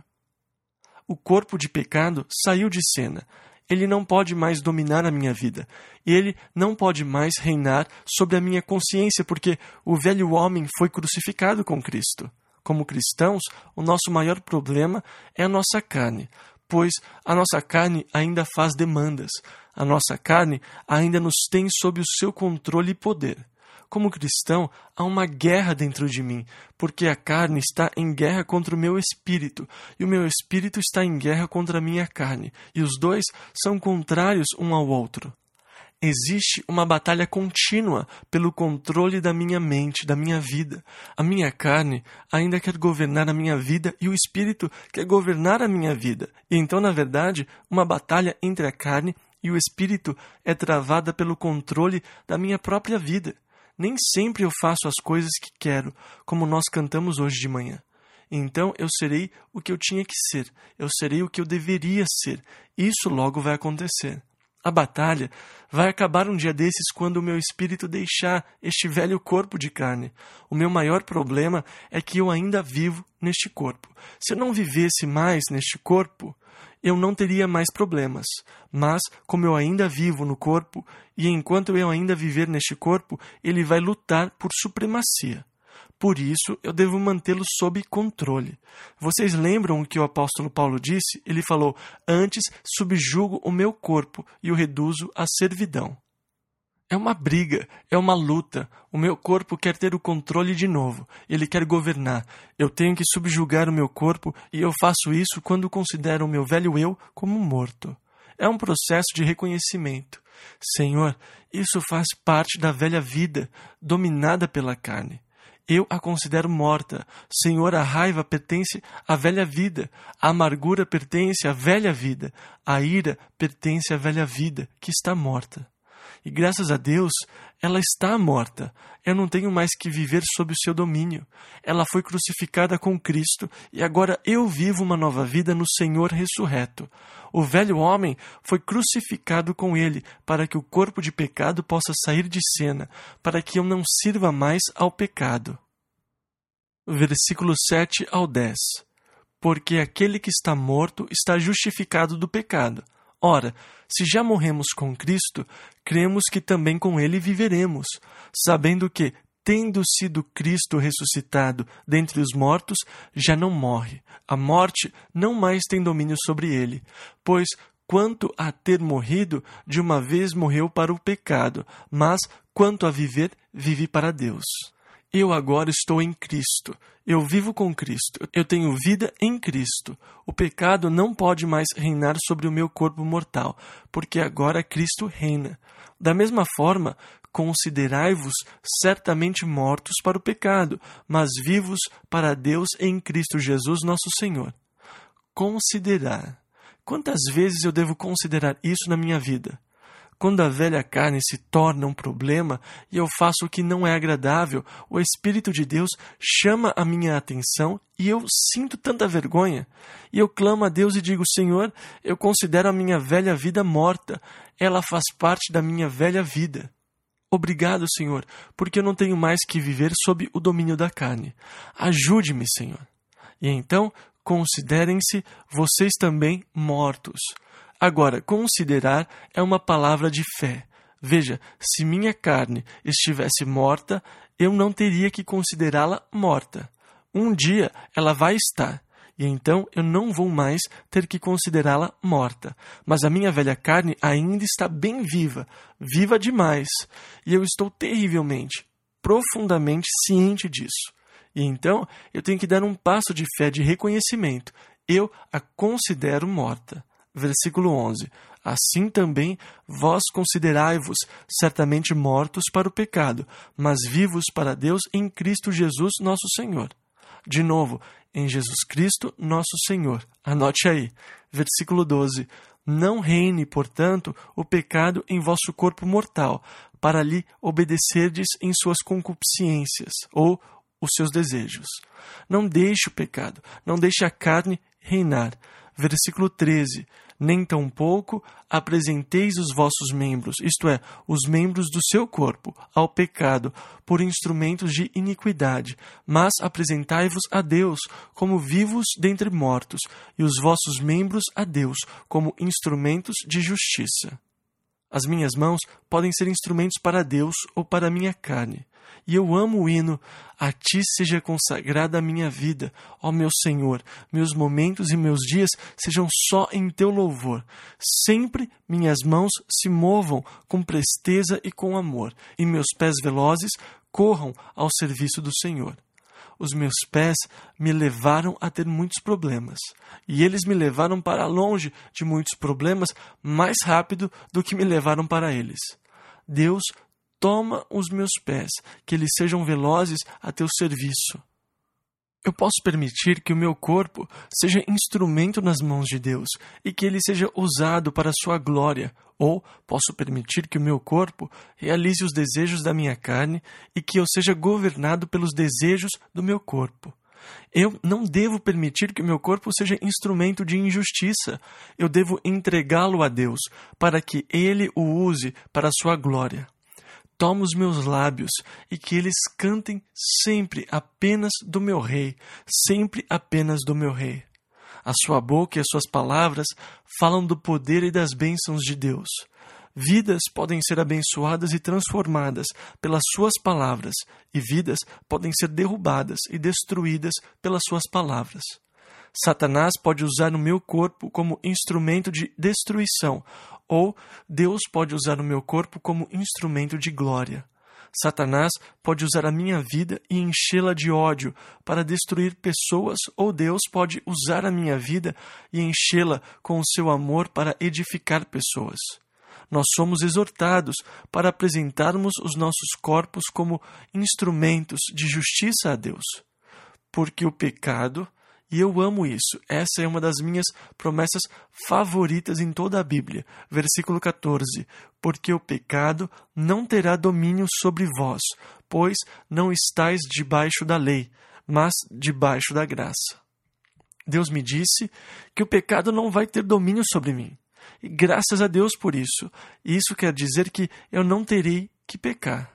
O corpo de pecado saiu de cena. Ele não pode mais dominar a minha vida. E ele não pode mais reinar sobre a minha consciência, porque o velho homem foi crucificado com Cristo. Como cristãos, o nosso maior problema é a nossa carne, pois a nossa carne ainda faz demandas. A nossa carne ainda nos tem sob o seu controle e poder. Como cristão, há uma guerra dentro de mim, porque a carne está em guerra contra o meu espírito, e o meu espírito está em guerra contra a minha carne, e os dois são contrários um ao outro. Existe uma batalha contínua pelo controle da minha mente, da minha vida. A minha carne ainda quer governar a minha vida e o espírito quer governar a minha vida. E então, na verdade, uma batalha entre a carne e o espírito é travada pelo controle da minha própria vida. Nem sempre eu faço as coisas que quero, como nós cantamos hoje de manhã. Então eu serei o que eu tinha que ser, eu serei o que eu deveria ser. Isso logo vai acontecer. A batalha vai acabar um dia desses quando o meu espírito deixar este velho corpo de carne. O meu maior problema é que eu ainda vivo neste corpo. Se eu não vivesse mais neste corpo, eu não teria mais problemas. Mas, como eu ainda vivo no corpo, e enquanto eu ainda viver neste corpo, ele vai lutar por supremacia. Por isso, eu devo mantê-lo sob controle. Vocês lembram o que o apóstolo Paulo disse? Ele falou, antes subjugo o meu corpo e o reduzo à servidão. É uma briga, é uma luta. O meu corpo quer ter o controle de novo. Ele quer governar. Eu tenho que subjugar o meu corpo e eu faço isso quando considero o meu velho eu como morto. É um processo de reconhecimento. Senhor, isso faz parte da velha vida, dominada pela carne. Eu a considero morta. Senhor, a raiva pertence à velha vida. A amargura pertence à velha vida. A ira pertence à velha vida, que está morta. E graças a Deus, ela está morta. Eu não tenho mais que viver sob o seu domínio. Ela foi crucificada com Cristo e agora eu vivo uma nova vida no Senhor ressurreto. O velho homem foi crucificado com ele para que o corpo de pecado possa sair de cena, para que eu não sirva mais ao pecado. Versículo 7 ao 10. Porque aquele que está morto está justificado do pecado. Ora, se já morremos com Cristo, cremos que também com ele viveremos, sabendo que, tendo sido Cristo ressuscitado dentre os mortos, já não morre. A morte não mais tem domínio sobre ele, pois, quanto a ter morrido, de uma vez morreu para o pecado, mas, quanto a viver, vive para Deus. Eu agora estou em Cristo. Eu vivo com Cristo. Eu tenho vida em Cristo. O pecado não pode mais reinar sobre o meu corpo mortal, porque agora Cristo reina. Da mesma forma, considerai-vos certamente mortos para o pecado, mas vivos para Deus em Cristo Jesus nosso Senhor. Considerar. Quantas vezes eu devo considerar isso na minha vida? Quando a velha carne se torna um problema e eu faço o que não é agradável, o Espírito de Deus chama a minha atenção e eu sinto tanta vergonha. E eu clamo a Deus e digo: Senhor, eu considero a minha velha vida morta. Ela faz parte da minha velha vida. Obrigado, Senhor, porque eu não tenho mais que viver sob o domínio da carne. Ajude-me, Senhor. E então, considerem-se vocês também mortos. Agora, considerar é uma palavra de fé. Veja, se minha carne estivesse morta, eu não teria que considerá-la morta. Um dia ela vai estar, e então eu não vou mais ter que considerá-la morta. Mas a minha velha carne ainda está bem viva, viva demais, e eu estou terrivelmente, profundamente ciente disso. E então eu tenho que dar um passo de fé, de reconhecimento. Eu a considero morta. Versículo 11. Assim também vós considerai-vos certamente mortos para o pecado, mas vivos para Deus em Cristo Jesus nosso Senhor. De novo, em Jesus Cristo nosso Senhor. Anote aí. Versículo 12. Não reine, portanto, o pecado em vosso corpo mortal, para lhe obedecerdes em suas concupiscências, ou os seus desejos. Não deixe o pecado, não deixe a carne reinar. Versículo 13. Nem tampouco apresenteis os vossos membros, isto é, os membros do seu corpo, ao pecado, por instrumentos de iniquidade, mas apresentai-vos a Deus como vivos dentre mortos, e os vossos membros a Deus como instrumentos de justiça. As minhas mãos podem ser instrumentos para Deus ou para a minha carne. E eu amo o hino: a ti seja consagrada a minha vida, ó meu Senhor, meus momentos e meus dias sejam só em teu louvor. Sempre minhas mãos se movam com presteza e com amor, e meus pés velozes corram ao serviço do Senhor. Os meus pés me levaram a ter muitos problemas, e eles me levaram para longe de muitos problemas mais rápido do que me levaram para eles. Deus, toma os meus pés, que eles sejam velozes a teu serviço. Eu posso permitir que o meu corpo seja instrumento nas mãos de Deus e que ele seja usado para a sua glória, ou posso permitir que o meu corpo realize os desejos da minha carne e que eu seja governado pelos desejos do meu corpo. Eu não devo permitir que o meu corpo seja instrumento de injustiça. Eu devo entregá-lo a Deus para que ele o use para a sua glória. Toma os meus lábios e que eles cantem sempre apenas do meu Rei, sempre apenas do meu Rei. A sua boca e as suas palavras falam do poder e das bênçãos de Deus. Vidas podem ser abençoadas e transformadas pelas suas palavras, e vidas podem ser derrubadas e destruídas pelas suas palavras. Satanás pode usar o meu corpo como instrumento de destruição, ou Deus pode usar o meu corpo como instrumento de glória. Satanás pode usar a minha vida e enchê-la de ódio para destruir pessoas, ou Deus pode usar a minha vida e enchê-la com o seu amor para edificar pessoas. Nós somos exortados para apresentarmos os nossos corpos como instrumentos de justiça a Deus. Porque o pecado, e eu amo isso, essa é uma das minhas promessas favoritas em toda a Bíblia. Versículo 14. Porque o pecado não terá domínio sobre vós, pois não estáis debaixo da lei, mas debaixo da graça. Deus me disse que o pecado não vai ter domínio sobre mim. E graças a Deus por isso. Isso quer dizer que eu não terei que pecar.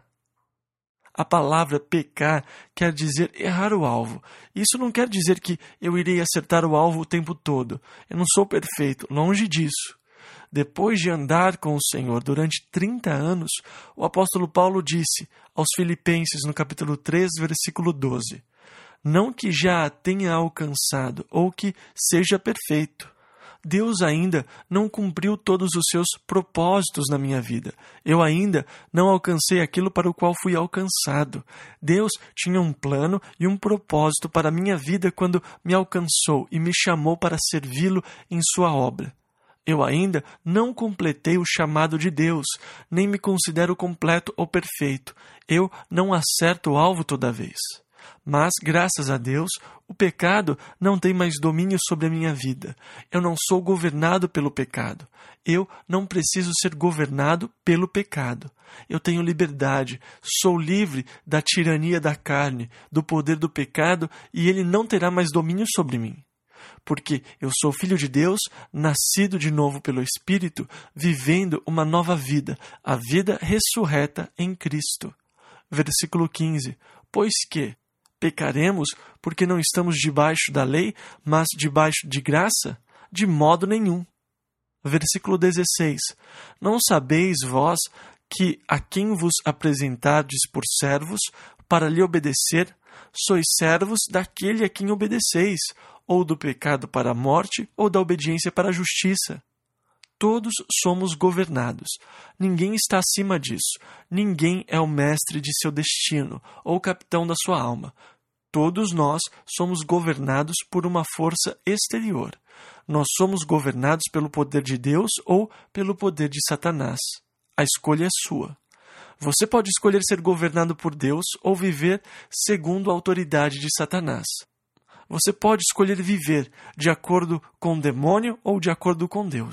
A palavra pecar quer dizer errar o alvo. Isso não quer dizer que eu irei acertar o alvo o tempo todo. Eu não sou perfeito, longe disso. Depois de andar com o Senhor durante 30 anos, o apóstolo Paulo disse aos Filipenses no capítulo 3, versículo 12: não que já a tenha alcançado ou que seja perfeito. Deus ainda não cumpriu todos os seus propósitos na minha vida. Eu ainda não alcancei aquilo para o qual fui alcançado. Deus tinha um plano e um propósito para a minha vida quando me alcançou e me chamou para servi-lo em sua obra. Eu ainda não completei o chamado de Deus, nem me considero completo ou perfeito. Eu não acerto o alvo toda vez. Mas, graças a Deus, o pecado não tem mais domínio sobre a minha vida. Eu não sou governado pelo pecado. Eu não preciso ser governado pelo pecado. Eu tenho liberdade, sou livre da tirania da carne, do poder do pecado, e ele não terá mais domínio sobre mim. Porque eu sou filho de Deus, nascido de novo pelo Espírito, vivendo uma nova vida, a vida ressurreta em Cristo. Versículo 15. Pois que pecaremos porque não estamos debaixo da lei, mas debaixo de graça? De modo nenhum. Versículo 16. Não sabeis vós que a quem vos apresentardes por servos, para lhe obedecer, sois servos daquele a quem obedeceis, ou do pecado para a morte, ou da obediência para a justiça. Todos somos governados. Ninguém está acima disso. Ninguém é o mestre de seu destino, ou o capitão da sua alma. Todos nós somos governados por uma força exterior. Nós somos governados pelo poder de Deus ou pelo poder de Satanás. A escolha é sua. Você pode escolher ser governado por Deus ou viver segundo a autoridade de Satanás. Você pode escolher viver de acordo com o demônio ou de acordo com Deus.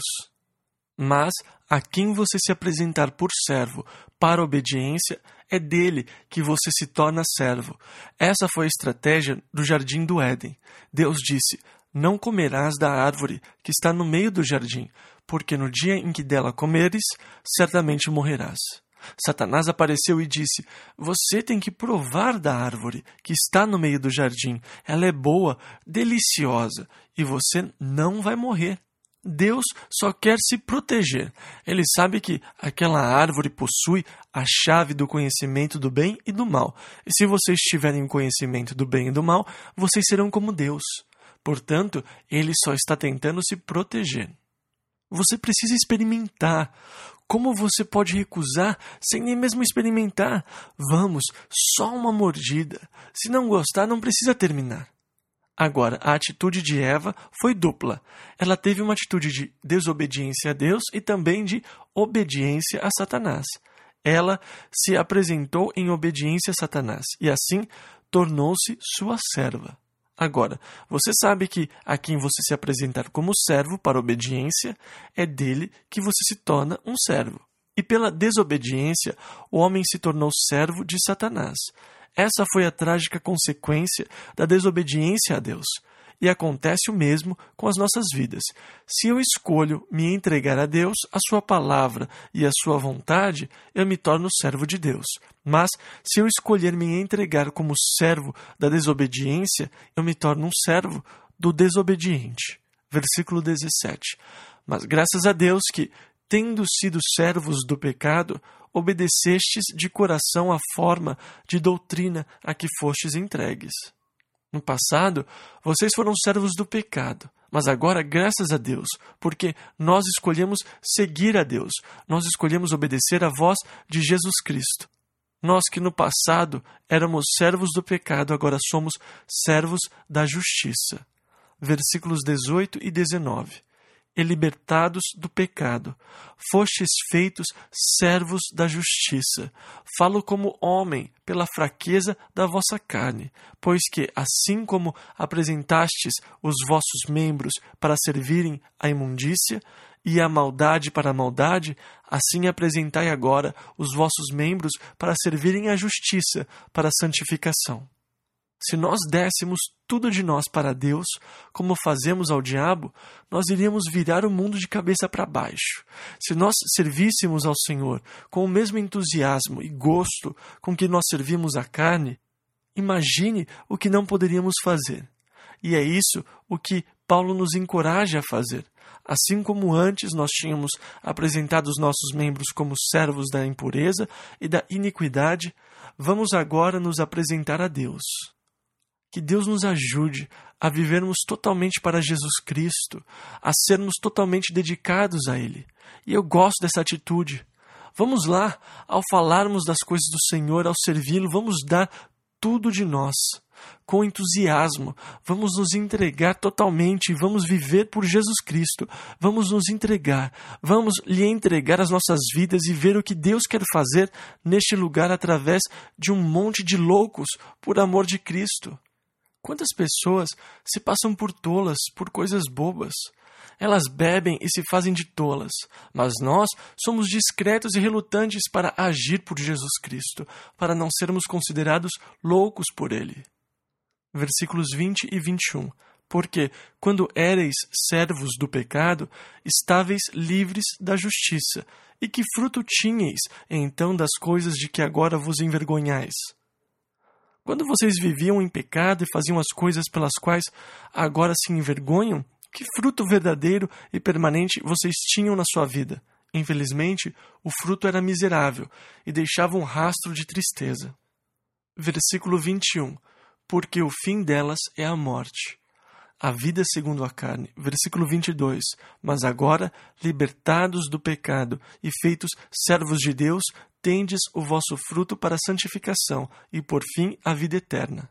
Mas a quem você se apresentar por servo para obediência, é dele que você se torna servo. Essa foi a estratégia do jardim do Éden. Deus disse: não comerás da árvore que está no meio do jardim, porque no dia em que dela comeres, certamente morrerás. Satanás apareceu e disse: você tem que provar da árvore que está no meio do jardim. Ela é boa, deliciosa, e você não vai morrer. Deus só quer se proteger. Ele sabe que aquela árvore possui a chave do conhecimento do bem e do mal. E se vocês tiverem o conhecimento do bem e do mal, vocês serão como Deus. Portanto, ele só está tentando se proteger. Você precisa experimentar. Como você pode recusar sem nem mesmo experimentar? Vamos, só uma mordida. Se não gostar, não precisa terminar. Agora, a atitude de Eva foi dupla. Ela teve uma atitude de desobediência a Deus e também de obediência a Satanás. Ela se apresentou em obediência a Satanás e assim tornou-se sua serva. Agora, você sabe que a quem você se apresentar como servo para obediência, é dele que você se torna um servo. E pela desobediência, o homem se tornou servo de Satanás. Essa foi a trágica consequência da desobediência a Deus. E acontece o mesmo com as nossas vidas. Se eu escolho me entregar a Deus, a sua palavra e a sua vontade, eu me torno servo de Deus. Mas, se eu escolher me entregar como servo da desobediência, eu me torno um servo do desobediente. Versículo 17. Mas graças a Deus que, tendo sido servos do pecado, obedecestes de coração a forma de doutrina a que fostes entregues. No passado, vocês foram servos do pecado, mas agora, graças a Deus, porque nós escolhemos seguir a Deus, nós escolhemos obedecer à voz de Jesus Cristo. Nós que no passado éramos servos do pecado, agora somos servos da justiça. Versículos 18 e 19. E libertados do pecado, fostes feitos servos da justiça. Falo como homem, pela fraqueza da vossa carne, pois que, assim como apresentastes os vossos membros para servirem à imundícia, e a maldade para a maldade, assim apresentai agora os vossos membros para servirem à justiça, para a santificação. Se nós dessemos tudo de nós para Deus, como fazemos ao diabo, nós iríamos virar o mundo de cabeça para baixo. Se nós servíssemos ao Senhor com o mesmo entusiasmo e gosto com que nós servimos a carne, imagine o que não poderíamos fazer. E é isso o que Paulo nos encoraja a fazer. Assim como antes nós tínhamos apresentado os nossos membros como servos da impureza e da iniquidade, vamos agora nos apresentar a Deus. Que Deus nos ajude a vivermos totalmente para Jesus Cristo, a sermos totalmente dedicados a Ele. E eu gosto dessa atitude. Vamos lá, ao falarmos das coisas do Senhor, ao servi-lo, vamos dar tudo de nós. com entusiasmo. Vamos nos entregar totalmente e vamos viver por Jesus Cristo. Vamos nos entregar. Vamos lhe entregar as nossas vidas e ver o que Deus quer fazer neste lugar através de um monte de loucos por amor de Cristo. Quantas pessoas se passam por tolas, por coisas bobas? Elas bebem e se fazem de tolas, mas nós somos discretos e relutantes para agir por Jesus Cristo, para não sermos considerados loucos por Ele. Versículos 20 e 21. Porque, quando éreis servos do pecado, estáveis livres da justiça, e que fruto tinhais, então, das coisas de que agora vos envergonhais? Quando vocês viviam em pecado e faziam as coisas pelas quais agora se envergonham, que fruto verdadeiro e permanente vocês tinham na sua vida? Infelizmente, o fruto era miserável e deixava um rastro de tristeza. Versículo 21. Porque o fim delas é a morte. A vida segundo a carne. Versículo 22. Mas agora, libertados do pecado e feitos servos de Deus, tendes o vosso fruto para a santificação e, por fim, a vida eterna.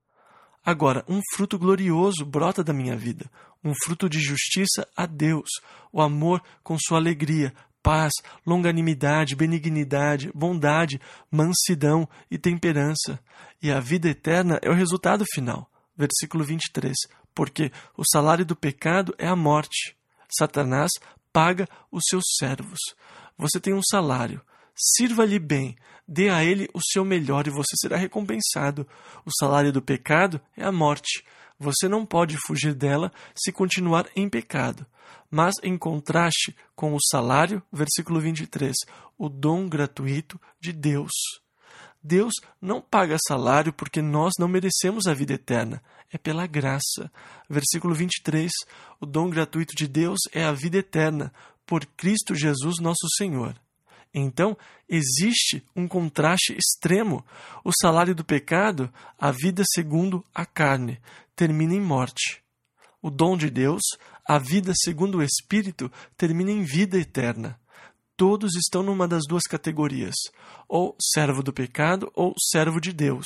Agora, um fruto glorioso brota da minha vida, um fruto de justiça a Deus, o amor com sua alegria, paz, longanimidade, benignidade, bondade, mansidão e temperança. E a vida eterna é o resultado final. Versículo 23. Porque o salário do pecado é a morte. Satanás paga os seus servos. Você tem um salário. Sirva-lhe bem, dê a ele o seu melhor e você será recompensado. O salário do pecado é a morte. Você não pode fugir dela se continuar em pecado. Mas, em contraste com o salário, versículo 23, o dom gratuito de Deus. Deus não paga salário porque nós não merecemos a vida eterna. É pela graça. Versículo 23, o dom gratuito de Deus é a vida eterna, por Cristo Jesus nosso Senhor. Então, existe um contraste extremo. O salário do pecado, a vida segundo a carne, termina em morte. O dom de Deus, a vida segundo o Espírito, termina em vida eterna. Todos estão numa das duas categorias, ou servo do pecado ou servo de Deus.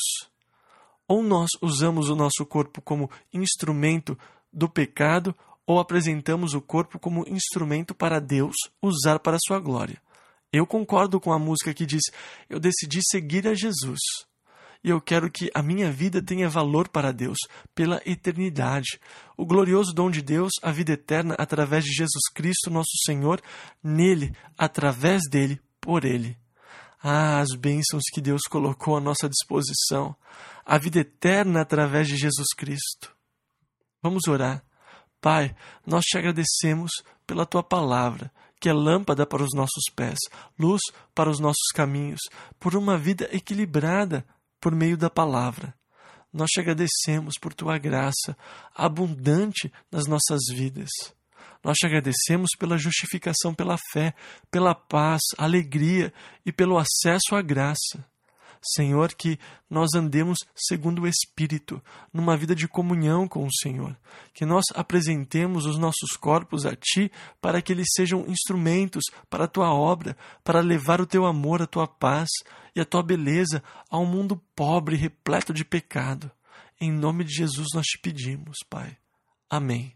Ou nós usamos o nosso corpo como instrumento do pecado, ou apresentamos o corpo como instrumento para Deus usar para a sua glória. Eu concordo com a música que diz: eu decidi seguir a Jesus. E eu quero que a minha vida tenha valor para Deus, pela eternidade. O glorioso dom de Deus, a vida eterna, através de Jesus Cristo, nosso Senhor, nele, através dele, por ele. Ah, as bênçãos que Deus colocou à nossa disposição. A vida eterna através de Jesus Cristo. Vamos orar. Pai, nós te agradecemos pela tua palavra, que é lâmpada para os nossos pés, luz para os nossos caminhos, por uma vida equilibrada por meio da palavra. Nós te agradecemos por tua graça abundante nas nossas vidas. Nós te agradecemos pela justificação pela fé, pela paz, alegria e pelo acesso à graça. Senhor, que nós andemos segundo o Espírito, numa vida de comunhão com o Senhor. Que nós apresentemos os nossos corpos a Ti para que eles sejam instrumentos para a Tua obra, para levar o Teu amor, a Tua paz e a Tua beleza a um mundo pobre e repleto de pecado. Em nome de Jesus nós te pedimos, Pai. Amém.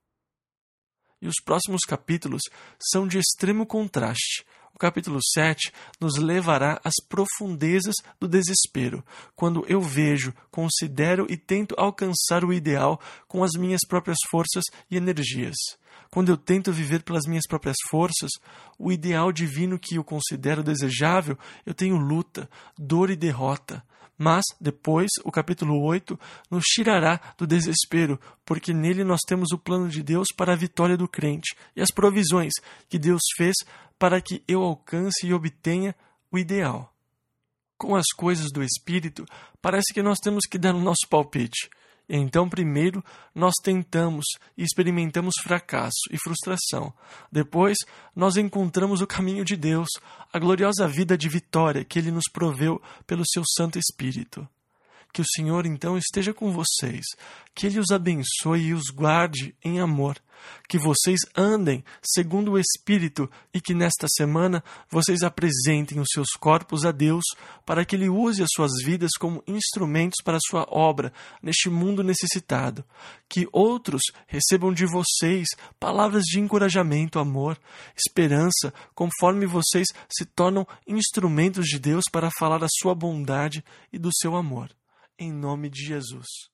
E os próximos capítulos são de extremo contraste. O capítulo 7 nos levará às profundezas do desespero, quando eu vejo, considero e tento alcançar o ideal com as minhas próprias forças e energias. Quando eu tento viver pelas minhas próprias forças, o ideal divino que eu considero desejável, eu tenho luta, dor e derrota. Mas, depois, o capítulo 8 nos tirará do desespero, porque nele nós temos o plano de Deus para a vitória do crente e as provisões que Deus fez para que eu alcance e obtenha o ideal. Com as coisas do Espírito, parece que nós temos que dar o nosso palpite. Então, primeiro, nós tentamos e experimentamos fracasso e frustração. Depois, nós encontramos o caminho de Deus, a gloriosa vida de vitória que Ele nos proveu pelo Seu Santo Espírito. Que o Senhor então esteja com vocês, que Ele os abençoe e os guarde em amor, que vocês andem segundo o Espírito e que nesta semana vocês apresentem os seus corpos a Deus para que Ele use as suas vidas como instrumentos para a sua obra neste mundo necessitado. Que outros recebam de vocês palavras de encorajamento, amor, esperança, conforme vocês se tornam instrumentos de Deus para falar a sua bondade e do seu amor. Em nome de Jesus.